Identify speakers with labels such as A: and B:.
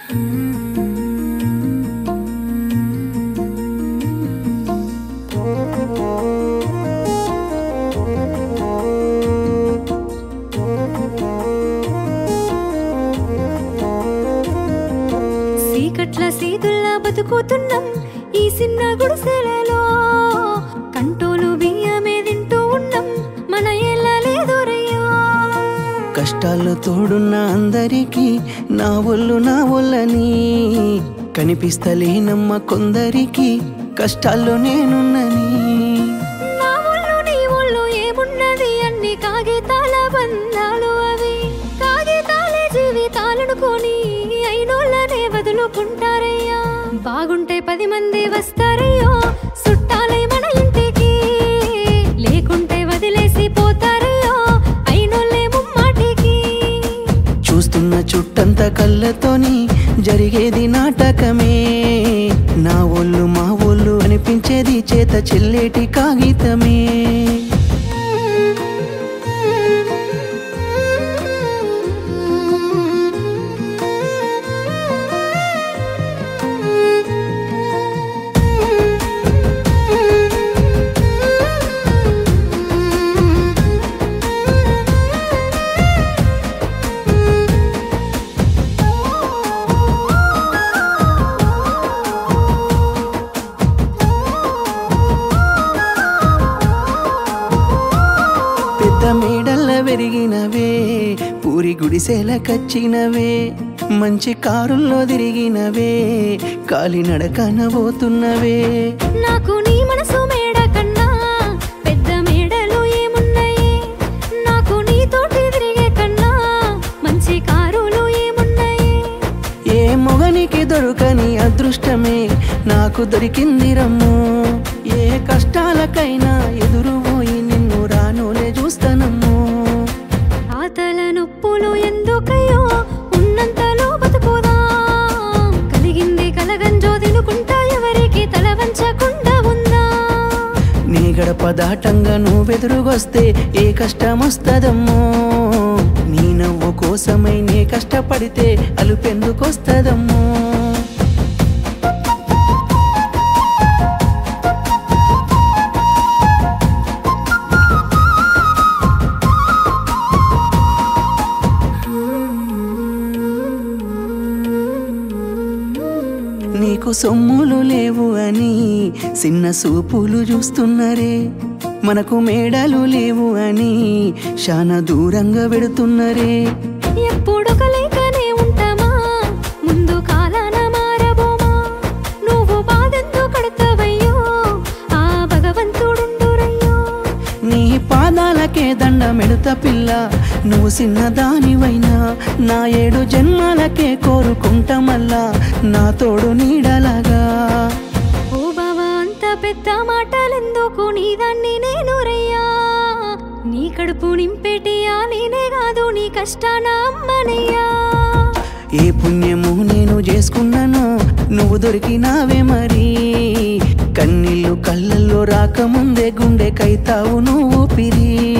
A: సీకట్ల సీదుల్లా బతుకుతున్నాం ఈ చిన్న గుడిసెలలో, కంటోలు బియ్యమే తింటూ ఉన్నాం మన ఏళ్ళలేదురయ్యో.
B: కష్టాల్లో తోడున్న అందరికీ నా ఒళ్ళని కనిపిస్తలేనమ్మ కొందరికి కష్టాల్లో నేనున్నని.
A: నా ఒళ్ళు నీ ఒళ్ళు ఏమున్నది అన్ని కాగితాల బంధాలు, అవి కాగితాలే జీవితాలనుకొని అయినోళ్ళనే వదులుకుంటారయ్యా. బాగుంటే 10 మంది వస్తారయ్యో చుట్టాలై మన ఇంటికి, లేకుంటే వదిలేసి పోతారయ్యో అయినోళ్ళే ముమ్మాటికి.
B: చూస్తున్న చుట్టంత కళ్ళతోని జరిగేది నాటకమే, నా ఒళ్ళు మా ఒళ్ళు అనిపించేది చేత చెల్లేటి కాగితమే. పెద్ద మేడల్ల పెరిగినవే, పూరి గుడిసెల కచ్చినవే, మంచి కారుల్లో తిరిగినవే, కాలినడకన పోతున్నవే.
A: నాకు నీ మనసు మేడ కన్నా పెద్ద మేడలు ఏమున్నాయి, నాకు నీతోటి తిరిగే కన్నా మంచి కారులు ఏమున్నాయి.
B: ఏ మొగనికి దొరకని అదృష్టమే నాకు దొరికింది రమ్ము, ఏ కష్టాలకైనా ఎదురు పోయి నిన్ను రానోలే చూస్తానమ్ము.
A: ఆతల నొప్పులు ఎందుకయ్యో ఉన్నంతలో బతుకుదా, కలిగింది కలగంజో తినుకుంటా ఎవరికి తల వంచకుండా ఉందా.
B: నీ గడప దాటంగా నువ్వెదురుగొస్తే ఏ కష్టమొస్తదమ్మో, నీ నవ్వు కోసమై నే కష్టపడితే అలుపెందుకొస్తదమ్మో. నీకు సొమ్ములు లేవు అని చిన్న సూపులు చూస్తున్నరే, మనకు మేడలు లేవు అని శానా దూరంగా పెడుతున్నరే.
A: ఎప్పుడొక లేకనే ఉంటామా ముందు కాలాన మారబోమా, నువ్వు బాధెందుకు కడతావయ్యో ఆ భగవంతుడుండురయ్యో.
B: నీ పాదాలకే దండమెడుత పిల్ల, నువ్వు చిన్నదానివైనా నా 7 జన్మాలకే కోరుకుంటా మళ్ళా నా తోడు నీడలాగా.
A: ఓ బావా అంత పెద్ద మాటలెందుకు, నీ దాన్ని నేను రయ్యా, నీ కడుపు నింపేటియా నేనే కాదు నీ కష్టాన అమ్మనయ్యా.
B: ఏ పుణ్యము నేను చేసుకున్నానో నువ్వు దొరికినావే మరి, కన్నీళ్ళు కళ్ళల్లో రాకముందే గుండె కైతావు నువ్వు పిరి.